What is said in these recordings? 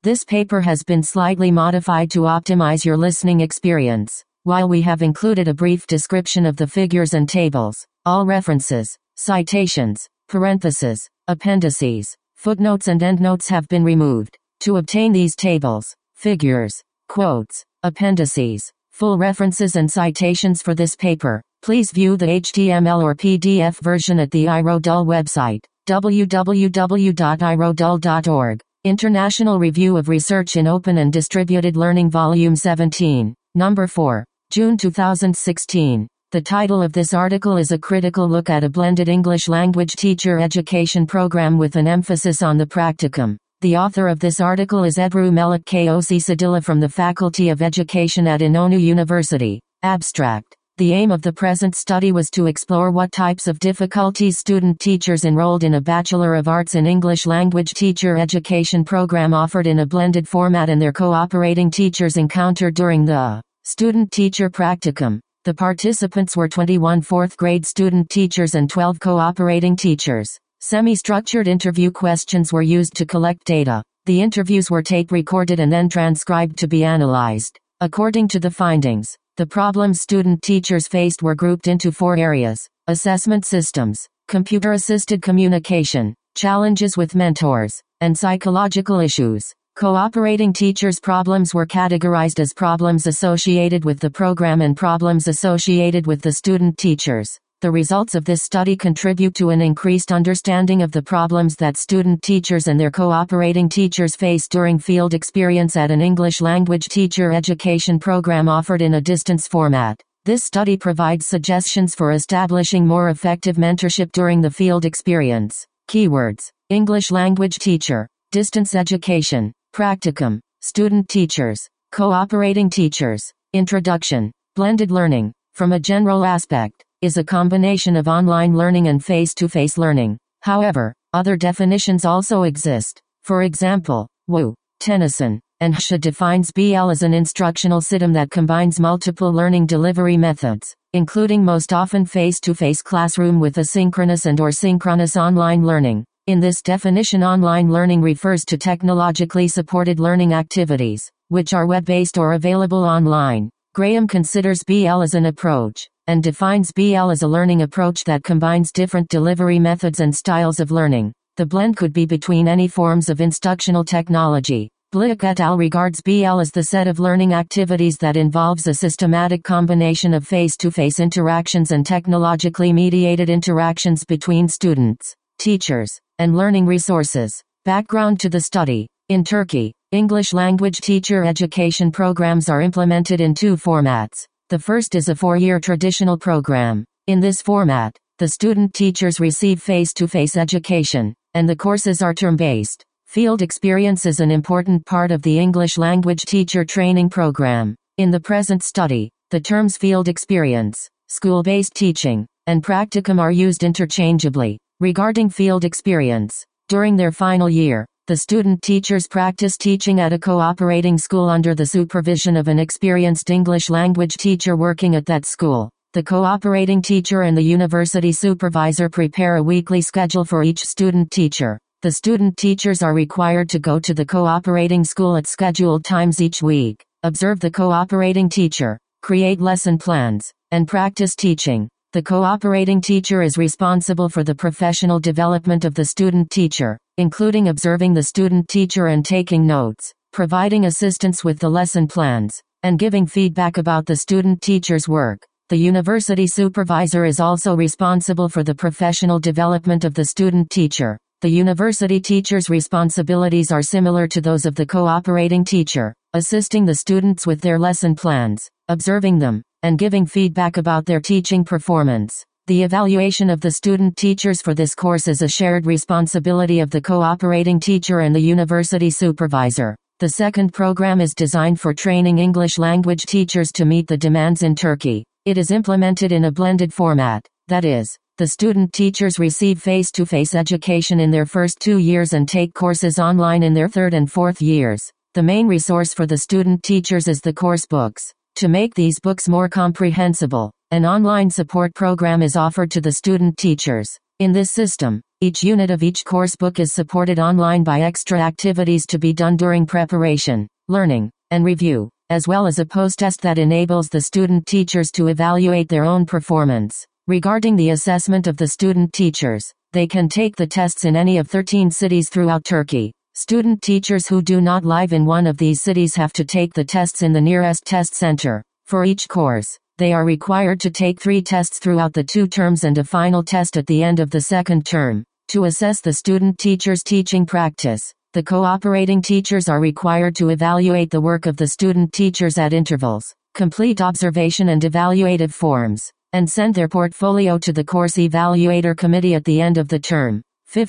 This paper has been slightly modified to optimize your listening experience. While we have included a brief description of the figures and tables, all references, citations, parentheses, appendices, footnotes and endnotes have been removed. To obtain these tables, figures, quotes, appendices, full references and citations for this paper, please view the HTML or PDF version at the iRodul website, www.irodul.org. International Review of Research in Open and Distributed Learning Volume 17, Number 4, June 2016. The title of this article is A Critical Look at a Blended English Language Teacher Education Program with an Emphasis on the Practicum. The author of this article is Ebru Melek Koc Sadilla from the Faculty of Education at Inonu University. Abstract. The aim of the present study was to explore what types of difficulties student teachers enrolled in a Bachelor of Arts in English Language Teacher Education program offered in a blended format and their cooperating teachers encountered during the student-teacher practicum. The participants were 21 fourth-grade student teachers and 12 cooperating teachers. Semi-structured interview questions were used to collect data. The interviews were tape-recorded and then transcribed to be analyzed. According to the findings, the problems student teachers faced were grouped into 4 areas: assessment systems, computer-assisted communication, challenges with mentors, and psychological issues. Cooperating teachers' problems were categorized as problems associated with the program and problems associated with the student teachers. The results of this study contribute to an increased understanding of the problems that student teachers and their cooperating teachers face during field experience at an English language teacher education program offered in a distance format. This study provides suggestions for establishing more effective mentorship during the field experience. Keywords: English language teacher, distance education, practicum, student teachers, cooperating teachers. Introduction. Blended learning, from a general aspect, is a combination of online learning and face-to-face learning. However, other definitions also exist. For example, Wu, Tennyson, and Hsche defines BL as an instructional system that combines multiple learning delivery methods, including most often face-to-face classroom with asynchronous and/or synchronous online learning. In this definition, online learning refers to technologically supported learning activities, which are web-based or available online. Graham considers BL as an approach, and defines BL as a learning approach that combines different delivery methods and styles of learning. The blend could be between any forms of instructional technology. Blick et al. Regards BL as the set of learning activities that involves a systematic combination of face-to-face interactions and technologically mediated interactions between students, teachers, and learning resources. Background to the study. In Turkey, English language teacher education programs are implemented in 2 formats. The first is a 4-year traditional program. In this format, the student teachers receive face-to-face education, and the courses are term-based. Field experience is an important part of the English language teacher training program. In the present study, the terms field experience, school-based teaching, and practicum are used interchangeably. Regarding field experience, during their final year, the student teachers practice teaching at a cooperating school under the supervision of an experienced English language teacher working at that school. The cooperating teacher and the university supervisor prepare a weekly schedule for each student teacher. The student teachers are required to go to the cooperating school at scheduled times each week, observe the cooperating teacher, create lesson plans, and practice teaching. The cooperating teacher is responsible for the professional development of the student teacher, including observing the student teacher and taking notes, providing assistance with the lesson plans, and giving feedback about the student teacher's work. The university supervisor is also responsible for the professional development of the student teacher. The university teacher's responsibilities are similar to those of the cooperating teacher, assisting the students with their lesson plans, observing them, and giving feedback about their teaching performance. The evaluation of the student teachers for this course is a shared responsibility of the cooperating teacher and the university supervisor. The second program is designed for training English language teachers to meet the demands in Turkey. It is implemented in a blended format, that is, the student teachers receive face-to-face education in their first 2 years and take courses online in their 3rd and 4th years. The main resource for the student teachers is the course books. To make these books more comprehensible, an online support program is offered to the student teachers. In this system, Each unit of each course book is supported online by extra activities to be done during preparation, learning, and review, as well as a post-test that enables the student teachers to evaluate their own performance. Regarding the assessment of the student teachers, they can take the tests in any of 13 cities throughout Turkey. Student teachers who do not live in one of these cities have to take the tests in the nearest test center. For each course, they are required to take 3 tests throughout the 2 terms and a final test at the end of the second term. To assess the student teacher's teaching practice, the cooperating teachers are required to evaluate the work of the student teachers at intervals, complete observation and evaluative forms, and send their portfolio to the course evaluator committee at the end of the term.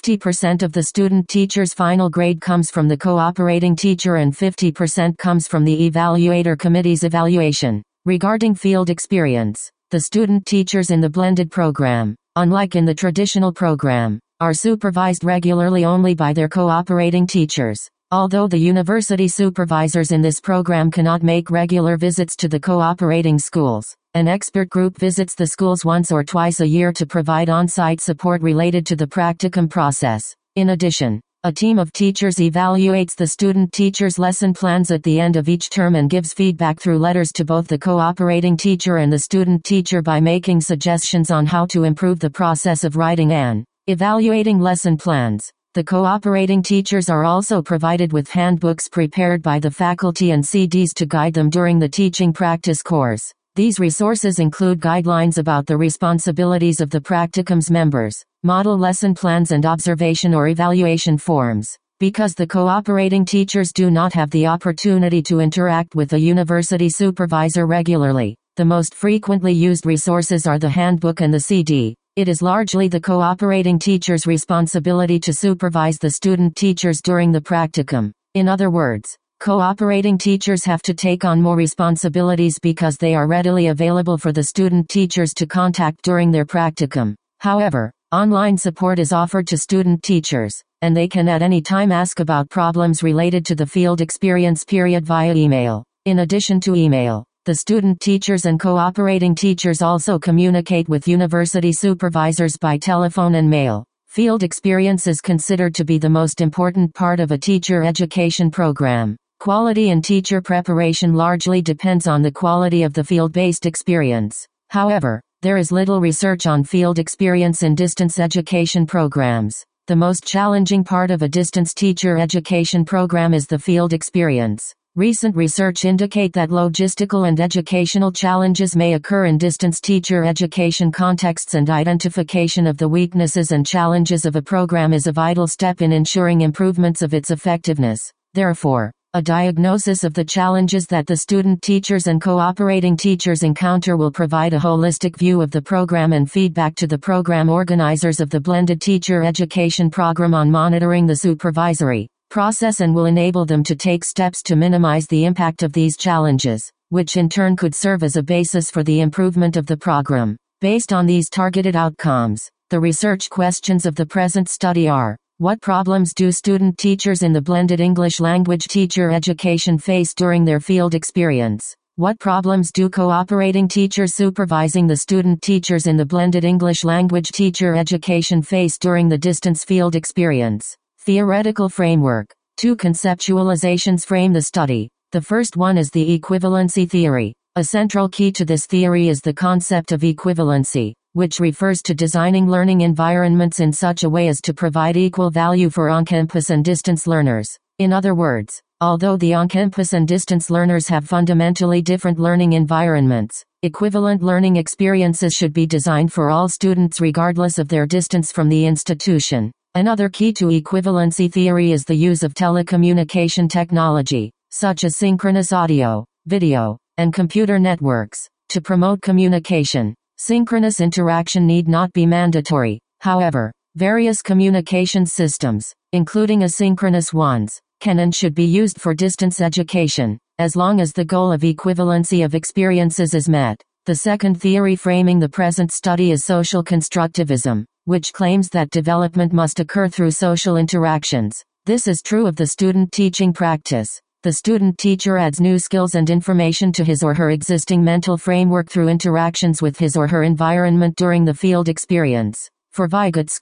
50% of the student teacher's final grade comes from the cooperating teacher and 50% comes from the evaluator committee's evaluation. Regarding field experience, the student teachers in the blended program, unlike in the traditional program, are supervised regularly only by their cooperating teachers. Although the university supervisors in this program cannot make regular visits to the cooperating schools, an expert group visits the schools once or twice a year to provide on-site support related to the practicum process. In addition, a team of teachers evaluates the student teachers' lesson plans at the end of each term and gives feedback through letters to both the cooperating teacher and the student teacher by making suggestions on how to improve the process of writing and evaluating lesson plans. The cooperating teachers are also provided with handbooks prepared by the faculty and CDs to guide them during the teaching practice course. These resources include guidelines about the responsibilities of the practicum's members, model lesson plans and observation or evaluation forms. Because the cooperating teachers do not have the opportunity to interact with the university supervisor regularly, the most frequently used resources are the handbook and the CD. It is largely the cooperating teacher's responsibility to supervise the student teachers during the practicum. In other words, cooperating teachers have to take on more responsibilities because they are readily available for the student teachers to contact during their practicum. However, online support is offered to student teachers, and they can at any time ask about problems related to the field experience period via email. In addition to email, the student teachers and cooperating teachers also communicate with university supervisors by telephone and mail. Field experience is considered to be the most important part of a teacher education program. Quality in teacher preparation largely depends on the quality of the field-based experience. However, there is little research on field experience in distance education programs. The most challenging part of a distance teacher education program is the field experience. Recent research indicate that logistical and educational challenges may occur in distance teacher education contexts, and identification of the weaknesses and challenges of a program is a vital step in ensuring improvements of its effectiveness. Therefore, a diagnosis of the challenges that the student teachers and cooperating teachers encounter will provide a holistic view of the program and feedback to the program organizers of the blended teacher education program on monitoring the supervisory process, and will enable them to take steps to minimize the impact of these challenges, which in turn could serve as a basis for the improvement of the program. Based on these targeted outcomes, the research questions of the present study are: what problems do student teachers in the blended English language teacher education face during their field experience? What problems do cooperating teachers supervising the student teachers in the blended English language teacher education face during the distance field experience? Theoretical framework. 2 conceptualizations frame the study. The first one is the equivalency theory. A central key to this theory is the concept of equivalency, which refers to designing learning environments in such a way as to provide equal value for on-campus and distance learners. In other words, although the on-campus and distance learners have fundamentally different learning environments, equivalent learning experiences should be designed for all students regardless of their distance from the institution. Another key to equivalency theory is the use of telecommunication technology, such as synchronous audio, video, and computer networks, to promote communication. Synchronous interaction need not be mandatory. However, various communication systems, including asynchronous ones, can and should be used for distance education, as long as the goal of equivalency of experiences is met. The second theory framing the present study is social constructivism, which claims that development must occur through social interactions. This is true of the student teaching practice. The student teacher adds new skills and information to his or her existing mental framework through interactions with his or her environment during the field experience. For Vygotsky,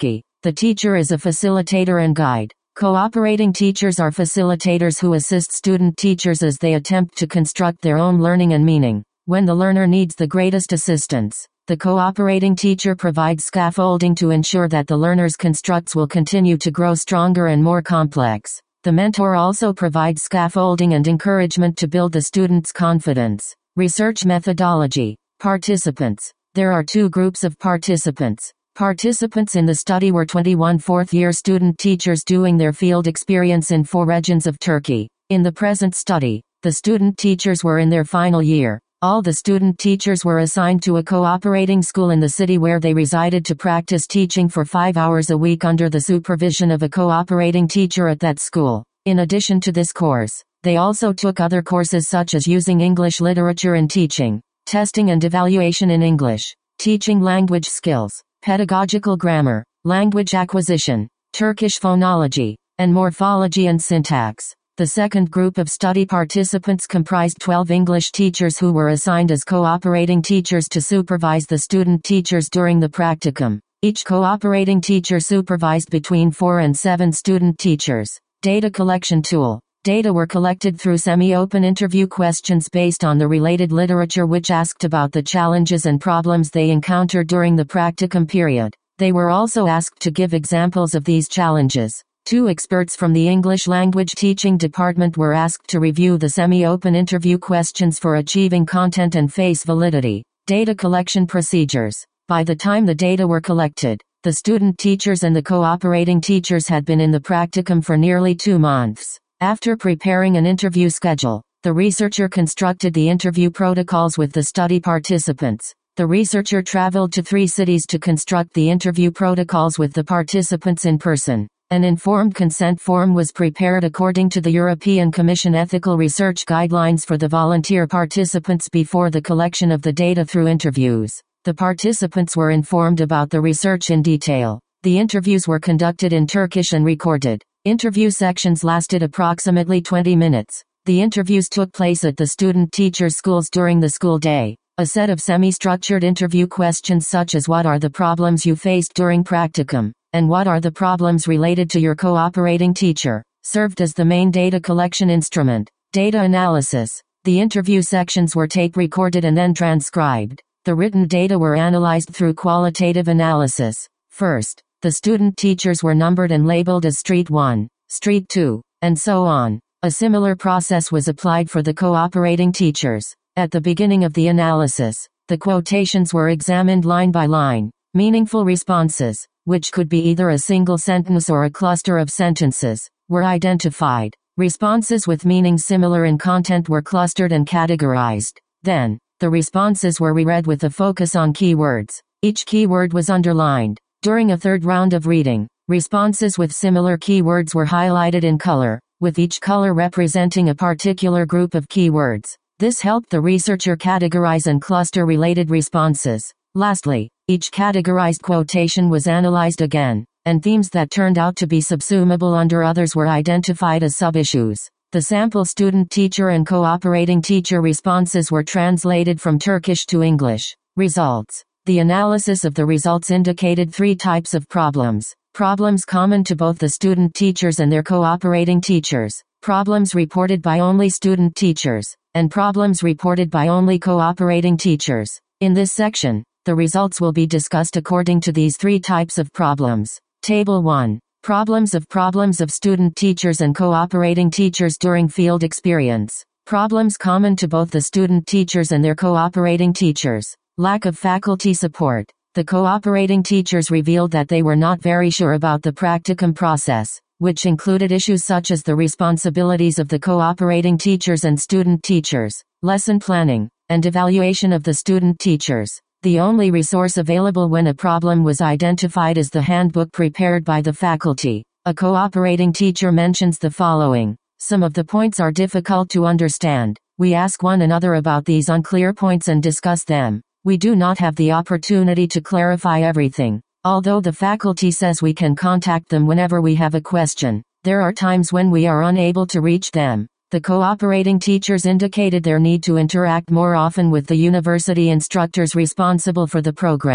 The teacher is a facilitator and guide. Cooperating teachers are facilitators who assist student teachers as they attempt to construct their own learning and meaning. When the learner needs the greatest assistance, the cooperating teacher provides scaffolding to ensure that the learner's constructs will continue to grow stronger and more complex. The mentor also provides scaffolding and encouragement to build the student's confidence. Research methodology. Participants. There are two groups of participants. Participants in the study were 21 fourth-year student teachers doing their field experience in 4 regions of Turkey. In the present study, the student teachers were in their final year. All the student teachers were assigned to a cooperating school in the city where they resided to practice teaching for 5 hours a week under the supervision of a cooperating teacher at that school. In addition to this course, they also took other courses such as using English literature in teaching, testing and evaluation in English, teaching language skills, pedagogical grammar, language acquisition, Turkish phonology, and morphology and syntax. The second group of study participants comprised 12 English teachers who were assigned as cooperating teachers to supervise the student teachers during the practicum. Each cooperating teacher supervised between 4 and 7 student teachers. Data collection tool. Data were collected through semi-open interview questions based on the related literature which asked about the challenges and problems they encountered during the practicum period. They were also asked to give examples of these challenges. 2 experts from the English language teaching department were asked to review the semi-open interview questions for achieving content and face validity. Data collection procedures. By the time the data were collected, the student teachers and the cooperating teachers had been in the practicum for nearly 2 months. After preparing an interview schedule, the researcher constructed the interview protocols with the study participants. The researcher traveled to 3 cities to construct the interview protocols with the participants in person. An informed consent form was prepared according to the European Commission Ethical Research Guidelines for the volunteer participants before the collection of the data through interviews. The participants were informed about the research in detail. The interviews were conducted in Turkish and recorded. Interview sections lasted approximately 20 minutes. The interviews took place at the student teachers' schools during the school day. A set of semi-structured interview questions such as what are the problems you faced during practicum, and what are the problems related to your cooperating teacher, served as the main data collection instrument. Data analysis. The interview sections were tape recorded and then transcribed. The written data were analyzed through qualitative analysis. First, the student teachers were numbered and labeled as Street 1, Street 2, and so on. A similar process was applied for the cooperating teachers. At the beginning of the analysis, the quotations were examined line by line. Meaningful responses, which could be either a single sentence or a cluster of sentences, were identified. Responses with meanings similar in content were clustered and categorized. Then, the responses were reread with a focus on keywords. Each keyword was underlined. During a third round of reading, responses with similar keywords were highlighted in color, with each color representing a particular group of keywords. This helped the researcher categorize and cluster related responses. Lastly, each categorized quotation was analyzed again, and themes that turned out to be subsumable under others were identified as sub-issues. The sample student teacher and cooperating teacher responses were translated from Turkish to English. Results. The analysis of the results indicated 3 types of problems. Problems common to both the student teachers and their cooperating teachers. Problems reported by only student teachers. And problems reported by only cooperating teachers. In this section, the results will be discussed according to these 3 types of problems. Table 1. Problems of student teachers and cooperating teachers during field experience. Problems common to both the student teachers and their cooperating teachers. Lack of faculty support. The cooperating teachers revealed that they were not very sure about the practicum process, which included issues such as the responsibilities of the cooperating teachers and student teachers, lesson planning, and evaluation of the student teachers. The only resource available when a problem was identified is the handbook prepared by the faculty. A cooperating teacher mentions the following. Some of the points are difficult to understand. We ask one another about these unclear points and discuss them. We do not have the opportunity to clarify everything. Although the faculty says we can contact them whenever we have a question, there are times when we are unable to reach them. The cooperating teachers indicated their need to interact more often with the university instructors responsible for the program.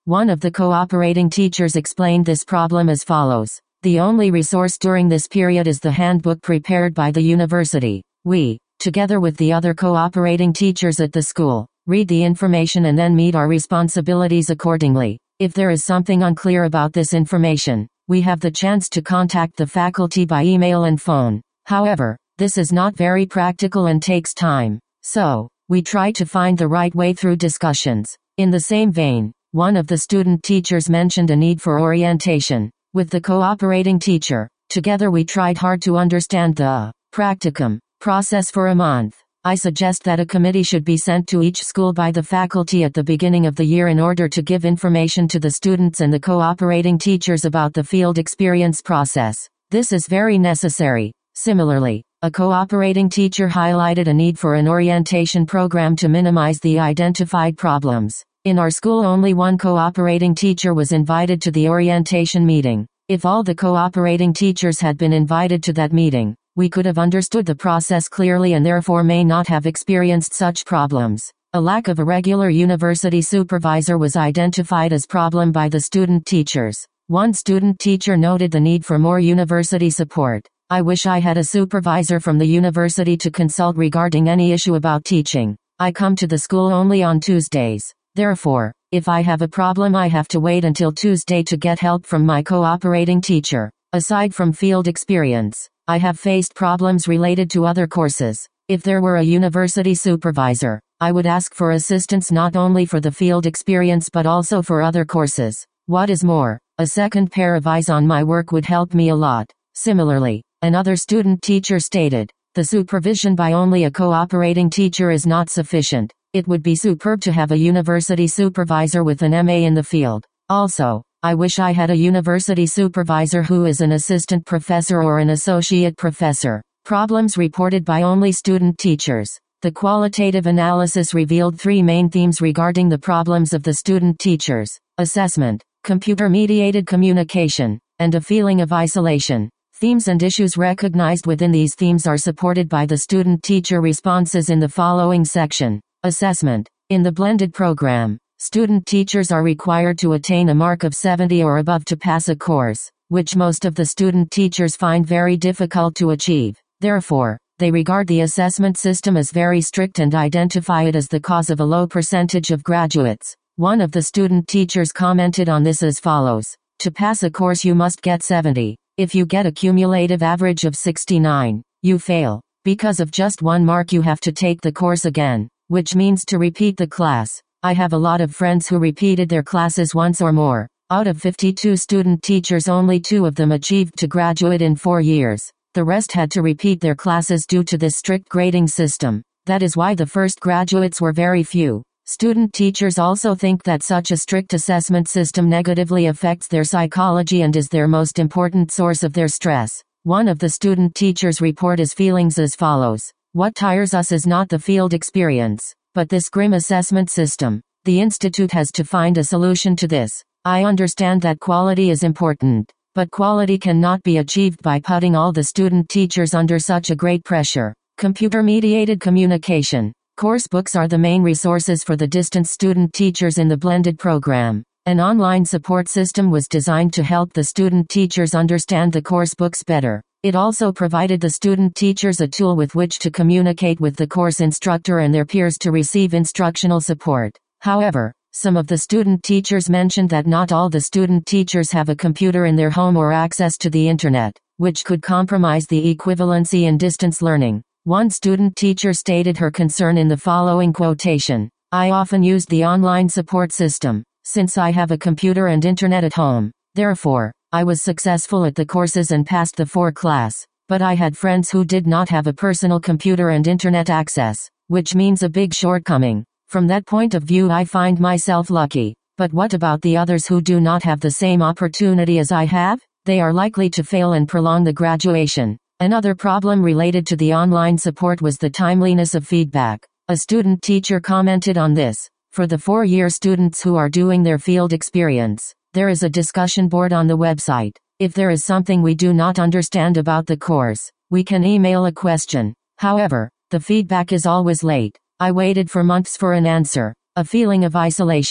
One of the cooperating teachers explained this problem as follows. The only resource during this period is the handbook prepared by the university. We, together with the other cooperating teachers at the school, read the information and then meet our responsibilities accordingly. If there is something unclear about this information, we have the chance to contact the faculty by email and phone. However, this is not very practical and takes time. So, we try to find the right way through discussions. In the same vein, one of the student teachers mentioned a need for orientation. With the cooperating teacher, together we tried hard to understand the practicum process for a month. I suggest that a committee should be sent to each school by the faculty at the beginning of the year in order to give information to the students and the cooperating teachers about the field experience process. This is very necessary. Similarly, a cooperating teacher highlighted a need for an orientation program to minimize the identified problems. In our school, only one cooperating teacher was invited to the orientation meeting. If all the cooperating teachers had been invited to that meeting, we could have understood the process clearly and therefore may not have experienced such problems. A lack of a regular university supervisor was identified as problem by the student teachers. One student teacher noted the need for more university support. I wish I had a supervisor from the university to consult regarding any issue about teaching. I come to the school only on Tuesdays. Therefore, if I have a problem, I have to wait until Tuesday to get help from my cooperating teacher. Aside from field experience, I have faced problems related to other courses. If there were a university supervisor, I would ask for assistance not only for the field experience but also for other courses. What is more, a second pair of eyes on my work would help me a lot. Similarly, another student teacher stated, the supervision by only a cooperating teacher is not sufficient. It would be superb to have a university supervisor with an MA in the field. Also, I wish I had a university supervisor who is an assistant professor or an associate professor. Problems reported by only student teachers. The qualitative analysis revealed three main themes regarding the problems of the student teachers: assessment, computer-mediated communication, and a feeling of isolation. Themes and issues recognized within these themes are supported by the student-teacher responses in the following section. Assessment. In the blended program, student teachers are required to attain a mark of 70 or above to pass a course, which most of the student teachers find very difficult to achieve. Therefore, they regard the assessment system as very strict and identify it as the cause of a low percentage of graduates. One of the student teachers commented on this as follows. To pass a course you must get 70. If you get a cumulative average of 69, you fail. Because of just 1 mark you have to take the course again, which means to repeat the class. I have a lot of friends who repeated their classes once or more. Out of 52 student teachers, only 2 of them achieved to graduate in 4 years. The rest had to repeat their classes due to this strict grading system. That is why the first graduates were very few. Student teachers also think that such a strict assessment system negatively affects their psychology and is their most important source of their stress. One of the student teachers report his feelings as follows. What tires us is not the field experience, but this grim assessment system. The institute has to find a solution to this. I understand that quality is important, but quality cannot be achieved by putting all the student teachers under such a great pressure. Computer-mediated communication. Course books are the main resources for the distance student teachers in the blended program. An online support system was designed to help the student teachers understand the course books better. It also provided the student teachers a tool with which to communicate with the course instructor and their peers to receive instructional support. However, some of the student teachers mentioned that not all the student teachers have a computer in their home or access to the internet, which could compromise the equivalency in distance learning. One student teacher stated her concern in the following quotation. I often used the online support system, since I have a computer and internet at home. Therefore, I was successful at the courses and passed the 4 class. But I had friends who did not have a personal computer and internet access, which means a big shortcoming. From that point of view I find myself lucky. But what about the others who do not have the same opportunity as I have? They are likely to fail and prolong the graduation. Another problem related to the online support was the timeliness of feedback. A student teacher commented on this. For the 4-year students who are doing their field experience, there is a discussion board on the website. If there is something we do not understand about the course, we can email a question. However, the feedback is always late. I waited for months for an answer. A feeling of isolation.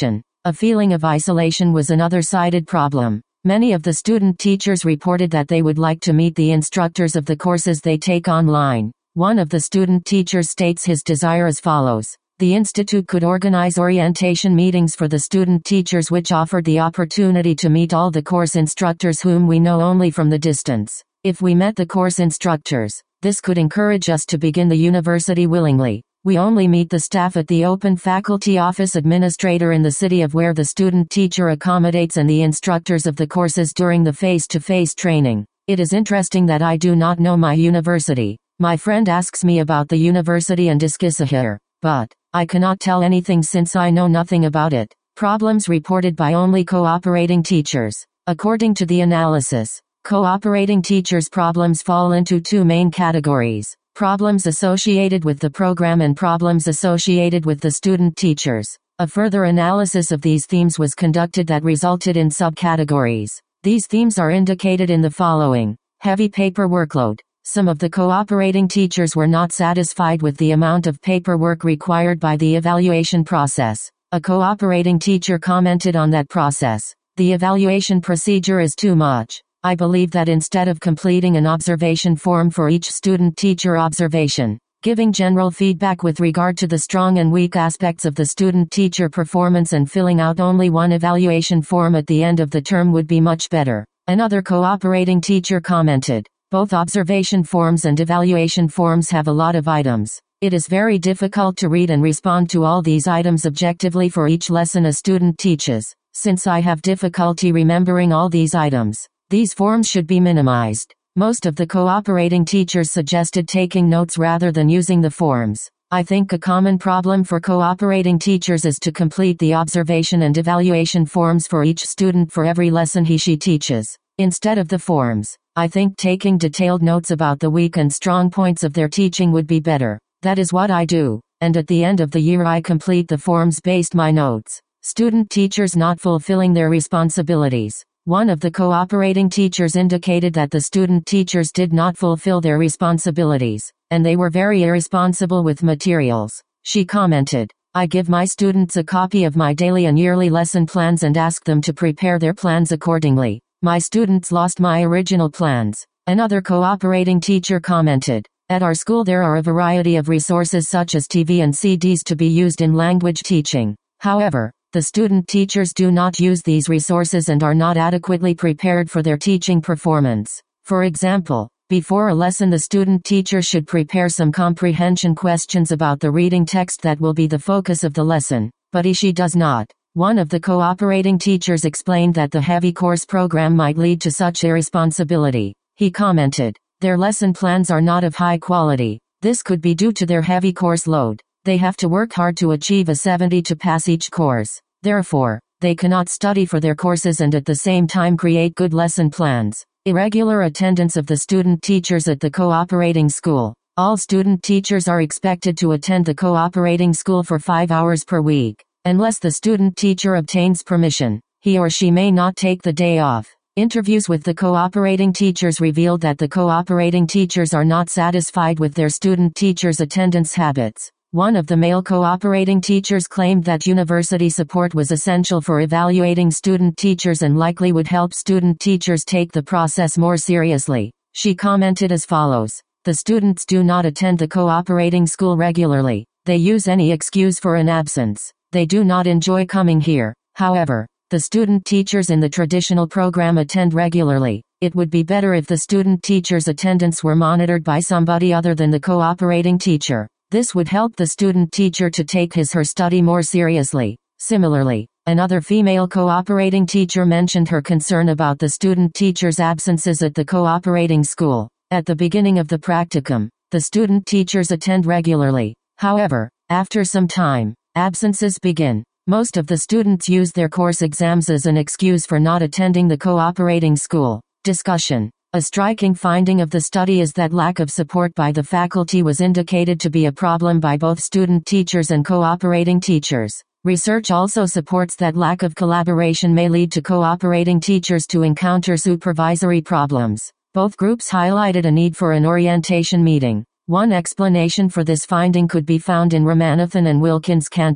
A feeling of isolation was another cited problem. Many of the student teachers reported that they would like to meet the instructors of the courses they take online. One of the student teachers states his desire as follows. The institute could organize orientation meetings for the student teachers which offered the opportunity to meet all the course instructors whom we know only from the distance. If we met the course instructors, this could encourage us to begin the university willingly. We only meet the staff at the open faculty office administrator in the city of where the student teacher accommodates and the instructors of the courses during the face-to-face training. It is interesting that I do not know my university. My friend asks me about the university and Eskişehir, but I cannot tell anything since I know nothing about it. Problems reported by only cooperating teachers. According to the analysis, cooperating teachers' problems fall into two main categories: problems associated with the program and problems associated with the student teachers. A further analysis of these themes was conducted that resulted in subcategories. These themes are indicated in the following. Heavy paper workload. Some of the cooperating teachers were not satisfied with the amount of paperwork required by the evaluation process. A cooperating teacher commented on that process. The evaluation procedure is too much. I believe that instead of completing an observation form for each student-teacher observation, giving general feedback with regard to the strong and weak aspects of the student-teacher performance and filling out only one evaluation form at the end of the term would be much better. Another cooperating teacher commented. Both observation forms and evaluation forms have a lot of items. It is very difficult to read and respond to all these items objectively for each lesson a student teaches. Since I have difficulty remembering all these items, these forms should be minimized. Most of the cooperating teachers suggested taking notes rather than using the forms. I think a common problem for cooperating teachers is to complete the observation and evaluation forms for each student for every lesson he/she teaches, instead of the forms. I think taking detailed notes about the weak and strong points of their teaching would be better. That is what I do, and at the end of the year I complete the forms based my notes. Student teachers not fulfilling their responsibilities. One of the cooperating teachers indicated that the student teachers did not fulfill their responsibilities, and they were very irresponsible with materials. She commented, I give my students a copy of my daily and yearly lesson plans and ask them to prepare their plans accordingly. My students lost my original plans. Another cooperating teacher commented, at our school there are a variety of resources such as TV and CDs to be used in language teaching. However, the student teachers do not use these resources and are not adequately prepared for their teaching performance. For example, before a lesson the student teacher should prepare some comprehension questions about the reading text that will be the focus of the lesson, but he/she does not. One of the cooperating teachers explained that the heavy course program might lead to such irresponsibility. He commented, their lesson plans are not of high quality. This could be due to their heavy course load. They have to work hard to achieve a 70 to pass each course. Therefore, they cannot study for their courses and at the same time create good lesson plans. Irregular attendance of the student teachers at the cooperating school. All student teachers are expected to attend the cooperating school for 5 hours per week. Unless the student teacher obtains permission, he or she may not take the day off. Interviews with the cooperating teachers revealed that the cooperating teachers are not satisfied with their student teachers' attendance habits. One of the male cooperating teachers claimed that university support was essential for evaluating student teachers and likely would help student teachers take the process more seriously. She commented as follows, the students do not attend the cooperating school regularly. They use any excuse for an absence. They do not enjoy coming here. However, the student teachers in the traditional program attend regularly. It would be better if the student teacher's attendance were monitored by somebody other than the cooperating teacher. This would help the student teacher to take his/her study more seriously. Similarly, another female cooperating teacher mentioned her concern about the student teacher's absences at the cooperating school. At the beginning of the practicum, the student teachers attend regularly. However, after some time, absences begin. Most of the students use their course exams as an excuse for not attending the cooperating school. Discussion. A striking finding of the study is that lack of support by the faculty was indicated to be a problem by both student teachers and cooperating teachers. Research also supports that lack of collaboration may lead to cooperating teachers to encounter supervisory problems. Both groups highlighted a need for an orientation meeting. One explanation for this finding could be found in Ramanathan and Wilkins-Cantor.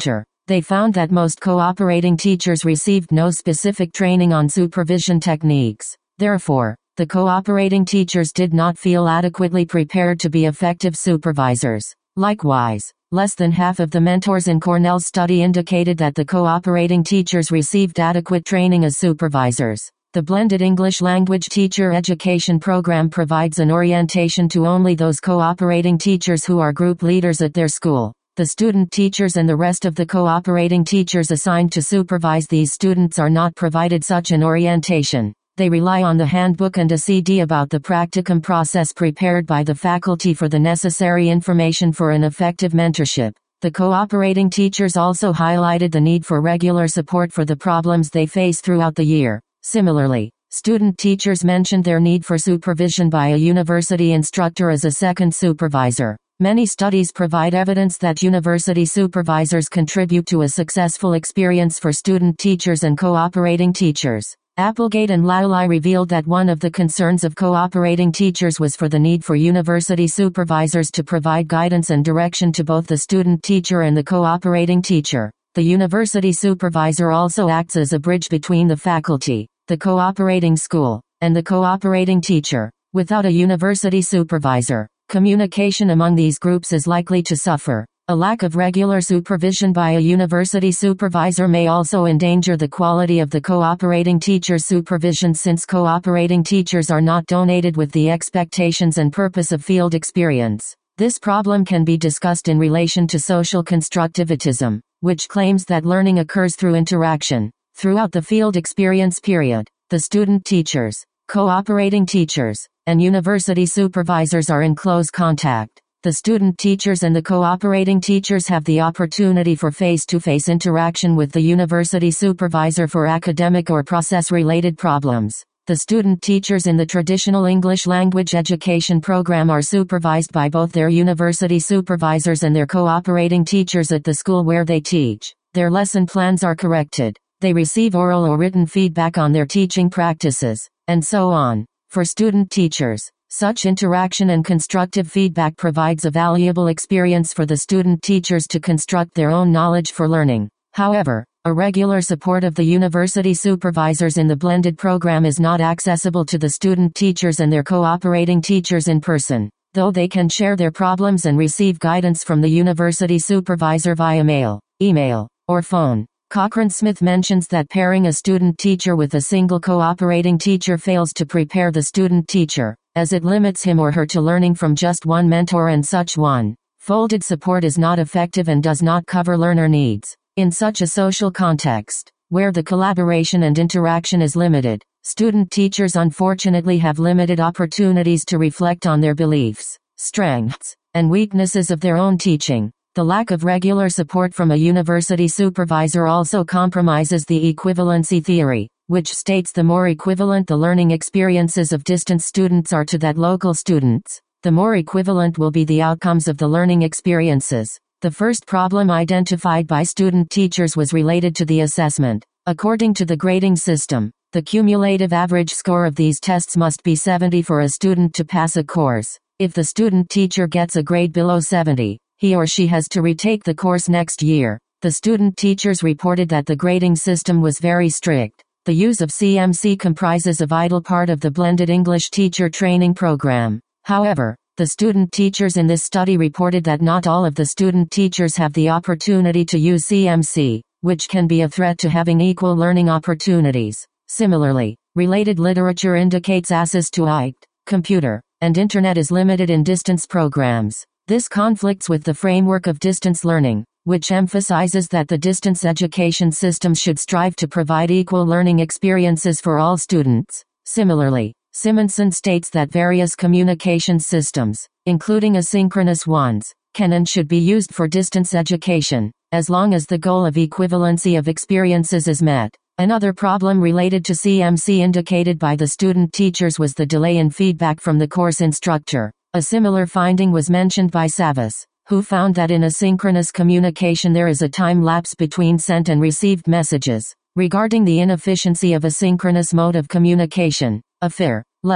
They found that most cooperating teachers received no specific training on supervision techniques. Therefore, the cooperating teachers did not feel adequately prepared to be effective supervisors. Likewise, less than half of the mentors in Cornell's study indicated that the cooperating teachers received adequate training as supervisors. The blended English language teacher education program provides an orientation to only those cooperating teachers who are group leaders at their school. The student teachers and the rest of the cooperating teachers assigned to supervise these students are not provided such an orientation. They rely on the handbook and a CD about the practicum process prepared by the faculty for the necessary information for an effective mentorship. The cooperating teachers also highlighted the need for regular support for the problems they face throughout the year. Similarly, student teachers mentioned their need for supervision by a university instructor as a second supervisor. Many studies provide evidence that university supervisors contribute to a successful experience for student teachers and cooperating teachers. Applegate and Lowley revealed that one of the concerns of cooperating teachers was for the need for university supervisors to provide guidance and direction to both the student teacher and the cooperating teacher. The university supervisor also acts as a bridge between the faculty, the cooperating school, and the cooperating teacher. Without a university supervisor, communication among these groups is likely to suffer. A lack of regular supervision by a university supervisor may also endanger the quality of the cooperating teacher's supervision, since cooperating teachers are not donated with the expectations and purpose of field experience. This problem can be discussed in relation to social constructivism, which claims that learning occurs through interaction. Throughout the field experience period, the student teachers, cooperating teachers, and university supervisors are in close contact. The student teachers and the cooperating teachers have the opportunity for face-to-face interaction with the university supervisor for academic or process-related problems. The student teachers in the traditional English language education program are supervised by both their university supervisors and their cooperating teachers at the school where they teach. Their lesson plans are corrected. They receive oral or written feedback on their teaching practices, and so on. For student teachers, such interaction and constructive feedback provides a valuable experience for the student teachers to construct their own knowledge for learning. However, a regular support of the university supervisors in the blended program is not accessible to the student teachers and their cooperating teachers in person, though they can share their problems and receive guidance from the university supervisor via mail, email, or phone. Cochran-Smith mentions that pairing a student teacher with a single cooperating teacher fails to prepare the student teacher, as it limits him or her to learning from just one mentor, and such one folded support is not effective and does not cover learner needs. In such a social context, where the collaboration and interaction is limited, student teachers unfortunately have limited opportunities to reflect on their beliefs, strengths, and weaknesses of their own teaching. The lack of regular support from a university supervisor also compromises the equivalency theory, which states the more equivalent the learning experiences of distance students are to that local students, the more equivalent will be the outcomes of the learning experiences. The first problem identified by student teachers was related to the assessment. According to the grading system, the cumulative average score of these tests must be 70 for a student to pass a course. If the student teacher gets a grade below 70, he or she has to retake the course next year. The student teachers reported that the grading system was very strict. The use of CMC comprises a vital part of the blended English teacher training program. However, the student teachers in this study reported that not all of the student teachers have the opportunity to use CMC, which can be a threat to having equal learning opportunities. Similarly, related literature indicates access to IT, computer, and internet is limited in distance programs. This conflicts with the framework of distance learning, which emphasizes that the distance education system should strive to provide equal learning experiences for all students. Similarly, Simonson states that various communication systems, including asynchronous ones, can and should be used for distance education, as long as the goal of equivalency of experiences is met. Another problem related to CMC indicated by the student teachers was the delay in feedback from the course instructor. A similar finding was mentioned by Savas, who found that in asynchronous communication there is a time lapse between sent and received messages. Regarding the inefficiency of asynchronous mode of communication, Affair, Leff,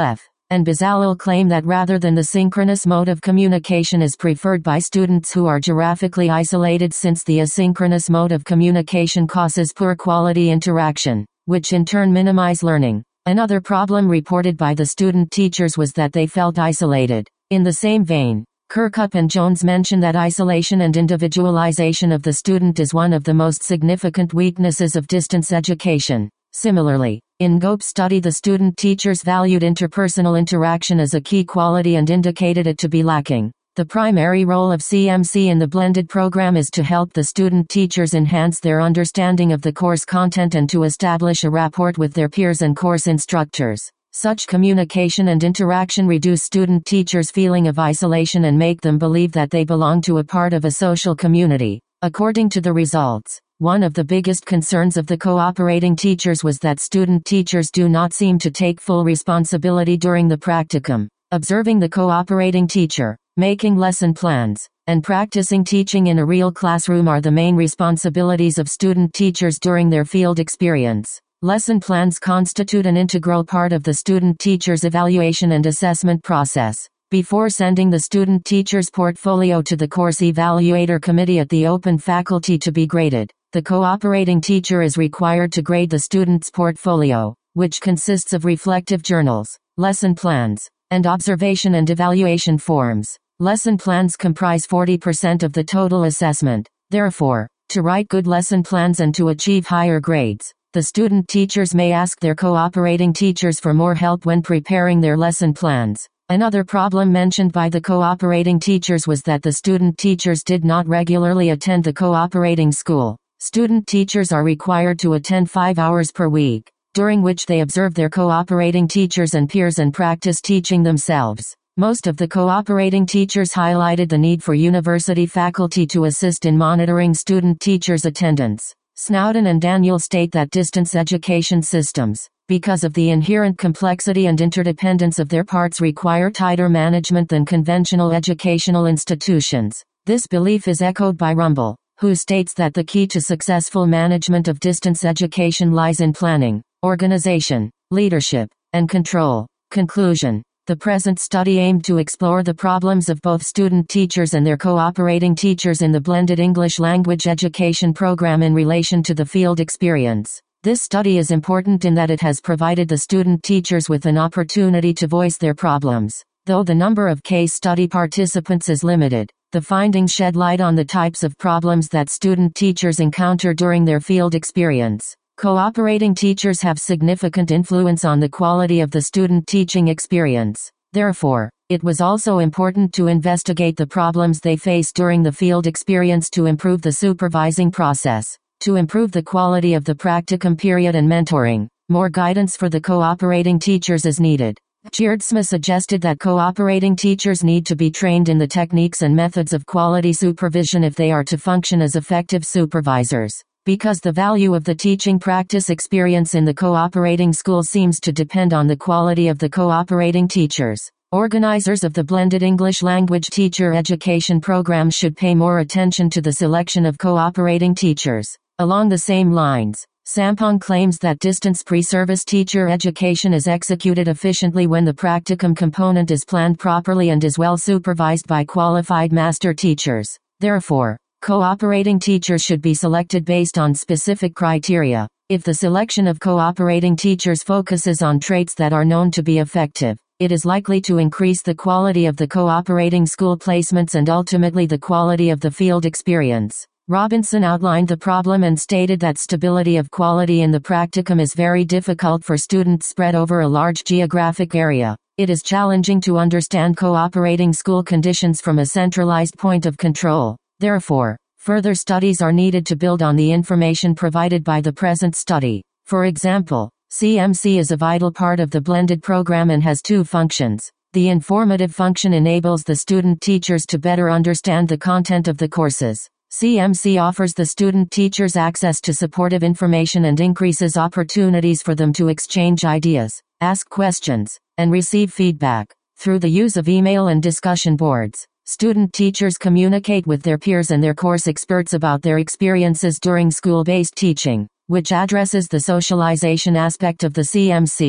and Bezalel claim that rather than the synchronous mode of communication is preferred by students who are geographically isolated, since the asynchronous mode of communication causes poor quality interaction, which in turn minimize learning. Another problem reported by the student teachers was that they felt isolated. In the same vein, Kirkup and Jones mention that isolation and individualization of the student is one of the most significant weaknesses of distance education. Similarly, in Gope's study, the student teachers valued interpersonal interaction as a key quality and indicated it to be lacking. The primary role of CMC in the blended program is to help the student teachers enhance their understanding of the course content and to establish a rapport with their peers and course instructors. Such communication and interaction reduce student teachers' feeling of isolation and make them believe that they belong to a part of a social community. According to the results, one of the biggest concerns of the cooperating teachers was that student teachers do not seem to take full responsibility during the practicum. Observing the cooperating teacher, making lesson plans, and practicing teaching in a real classroom are the main responsibilities of student teachers during their field experience. Lesson plans constitute an integral part of the student teacher's evaluation and assessment process. Before sending the student teacher's portfolio to the course evaluator committee at the open faculty to be graded, the cooperating teacher is required to grade the student's portfolio, which consists of reflective journals, lesson plans, and observation and evaluation forms. Lesson plans comprise 40% of the total assessment. Therefore, to write good lesson plans and to achieve higher grades, the student teachers may ask their cooperating teachers for more help when preparing their lesson plans. Another problem mentioned by the cooperating teachers was that the student teachers did not regularly attend the cooperating school. Student teachers are required to attend 5 hours per week, during which they observe their cooperating teachers and peers and practice teaching themselves. Most of the cooperating teachers highlighted the need for university faculty to assist in monitoring student teachers' attendance. Snowden and Daniel state that distance education systems, because of the inherent complexity and interdependence of their parts, require tighter management than conventional educational institutions. This belief is echoed by Rumble, who states that the key to successful management of distance education lies in planning, organization, leadership, and control. Conclusion. The present study aimed to explore the problems of both student teachers and their cooperating teachers in the blended English language education program in relation to the field experience. This study is important in that it has provided the student teachers with an opportunity to voice their problems. Though the number of case study participants is limited, the findings shed light on the types of problems that student teachers encounter during their field experience. Cooperating teachers have significant influence on the quality of the student teaching experience. Therefore, it was also important to investigate the problems they face during the field experience to improve the supervising process. To improve the quality of the practicum period and mentoring, more guidance for the cooperating teachers is needed. Tjeerdsma suggested that cooperating teachers need to be trained in the techniques and methods of quality supervision if they are to function as effective supervisors. Because the value of the teaching practice experience in the cooperating school seems to depend on the quality of the cooperating teachers, organizers of the blended English language teacher education program should pay more attention to the selection of cooperating teachers. Along the same lines, Sampong claims that distance pre-service teacher education is executed efficiently when the practicum component is planned properly and is well supervised by qualified master teachers. Therefore, cooperating teachers should be selected based on specific criteria. If the selection of cooperating teachers focuses on traits that are known to be effective, it is likely to increase the quality of the cooperating school placements and ultimately the quality of the field experience. Robinson outlined the problem and stated that stability of quality in the practicum is very difficult for students spread over a large geographic area. It is challenging to understand cooperating school conditions from a centralized point of control. Therefore, further studies are needed to build on the information provided by the present study. For example, CMC is a vital part of the blended program and has two functions. The informative function enables the student teachers to better understand the content of the courses. CMC offers the student teachers access to supportive information and increases opportunities for them to exchange ideas, ask questions, and receive feedback. Through the use of email and discussion boards, student teachers communicate with their peers and their course experts about their experiences during school-based teaching, which addresses the socialization aspect of the CMC.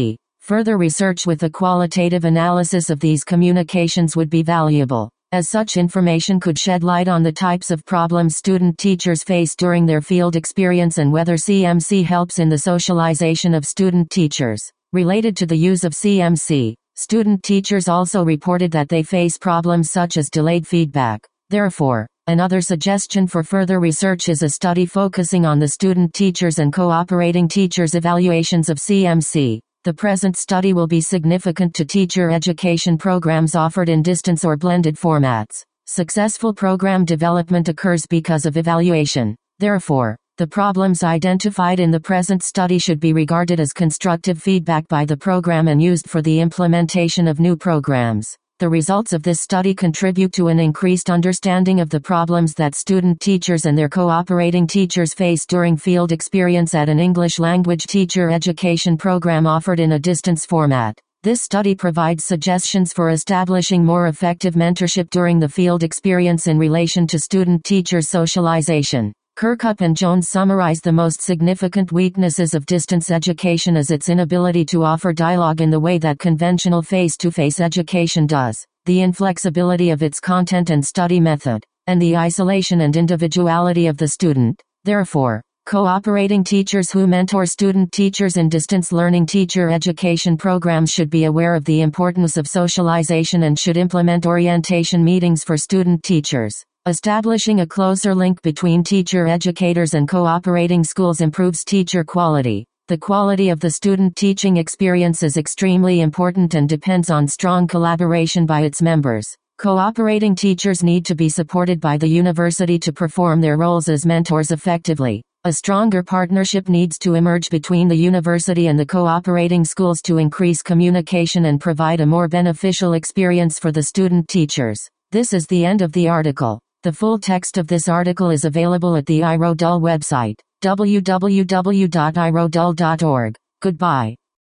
Further research with a qualitative analysis of these communications would be valuable, as such information could shed light on the types of problems student-teachers face during their field experience and whether CMC helps in the socialization of student-teachers. Related to the use of CMC, student-teachers also reported that they face problems such as delayed feedback. Therefore, another suggestion for further research is a study focusing on the student-teachers and cooperating teachers' evaluations of CMC. The present study will be significant to teacher education programs offered in distance or blended formats. Successful program development occurs because of evaluation. Therefore, the problems identified in the present study should be regarded as constructive feedback by the program and used for the implementation of new programs. The results of this study contribute to an increased understanding of the problems that student teachers and their cooperating teachers face during field experience at an English language teacher education program offered in a distance format. This study provides suggestions for establishing more effective mentorship during the field experience in relation to student-teacher socialization. Kirkup and Jones summarize the most significant weaknesses of distance education as its inability to offer dialogue in the way that conventional face-to-face education does, the inflexibility of its content and study method, and the isolation and individuality of the student. Therefore, cooperating teachers who mentor student teachers in distance learning teacher education programs should be aware of the importance of socialization and should implement orientation meetings for student teachers. Establishing a closer link between teacher educators and cooperating schools improves teacher quality. The quality of the student teaching experience is extremely important and depends on strong collaboration by its members. Cooperating teachers need to be supported by the university to perform their roles as mentors effectively. A stronger partnership needs to emerge between the university and the cooperating schools to increase communication and provide a more beneficial experience for the student teachers. This is the end of the article. The full text of this article is available at the iRodul website, www.irodul.org. Goodbye.